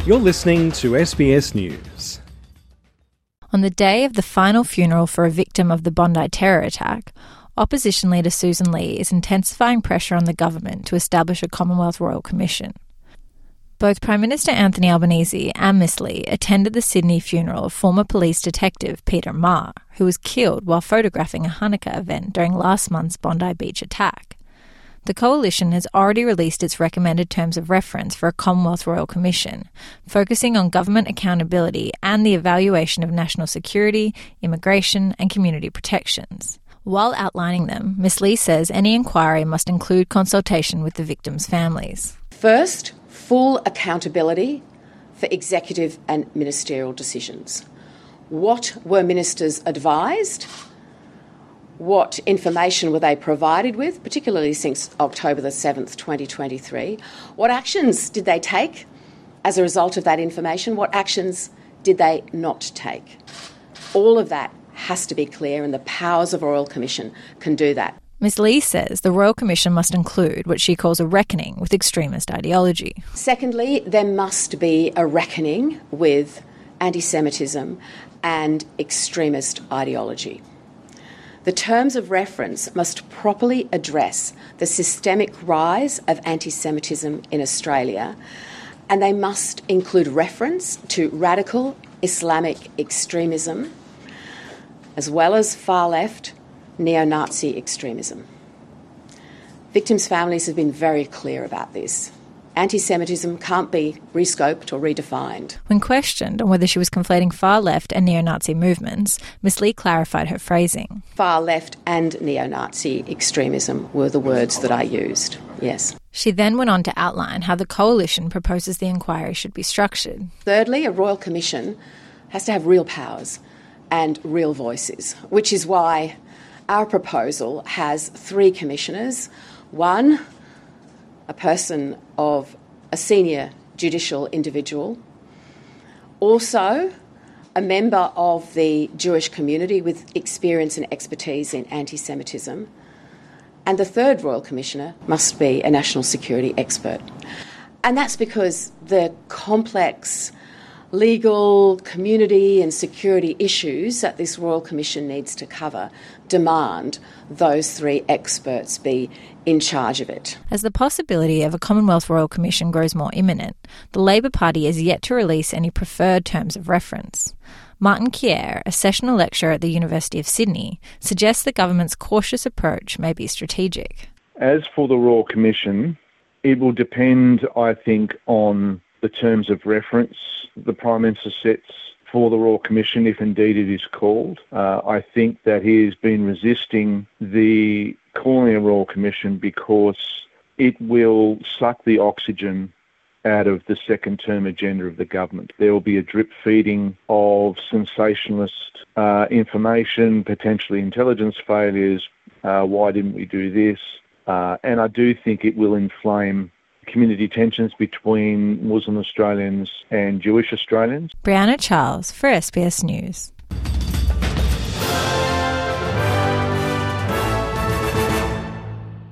You're listening to SBS News. On the day of the final funeral for a victim of the Bondi terror attack, opposition leader Susan Lee is intensifying pressure on the government to establish a Commonwealth Royal Commission. Both Prime Minister Anthony Albanese and Ms Lee attended the Sydney funeral of former police detective Peter Marr, who was killed while photographing a Hanukkah event during last month's Bondi Beach attack. The Coalition has already released its recommended terms of reference for a Commonwealth Royal Commission, focusing on government accountability and the evaluation of national security, immigration and community protections. While outlining them, Ms Lee says any inquiry must include consultation with the victims' families. First, full accountability for executive and ministerial decisions. What were ministers advised? What information were they provided with, particularly since October the 7th, 2023? What actions did they take as a result of that information? What actions did they not take? All of that has to be clear, and the powers of a Royal Commission can do that. Ms Lee says the Royal Commission must include what she calls a reckoning with extremist ideology. Secondly, there must be a reckoning with anti-Semitism and extremist ideology. The terms of reference must properly address the systemic rise of anti-Semitism in Australia, and they must include reference to radical Islamic extremism, as well as far-left neo-Nazi extremism. Victims' families have been very clear about this. Anti-Semitism can't be rescoped or redefined. When questioned on whether she was conflating far-left and neo-Nazi movements, Ms Lee clarified her phrasing. Far-left and neo-Nazi extremism were the words that I used, yes. She then went on to outline how the Coalition proposes the inquiry should be structured. Thirdly, a Royal Commission has to have real powers and real voices, which is why our proposal has 3 commissioners. One, a person of a senior judicial individual. Also, a member of the Jewish community with experience and expertise in anti-Semitism. And the third Royal Commissioner must be a national security expert. And that's because the complex legal, community and security issues that this Royal Commission needs to cover demand those 3 experts be in charge of it. As the possibility of a Commonwealth Royal Commission grows more imminent, the Labor Party is yet to release any preferred terms of reference. Martin Kier, a sessional lecturer at the University of Sydney, suggests the government's cautious approach may be strategic. As for the Royal Commission, it will depend, I think, on the terms of reference the Prime Minister sets for the Royal Commission, if indeed it is called. I think that he has been resisting the calling a Royal Commission because it will suck the oxygen out of the second term agenda of the government. There will be a drip feeding of sensationalist information, potentially intelligence failures. Why didn't we do this? And I do think it will inflame community tensions between Muslim Australians and Jewish Australians. Brianna Charles for SBS News.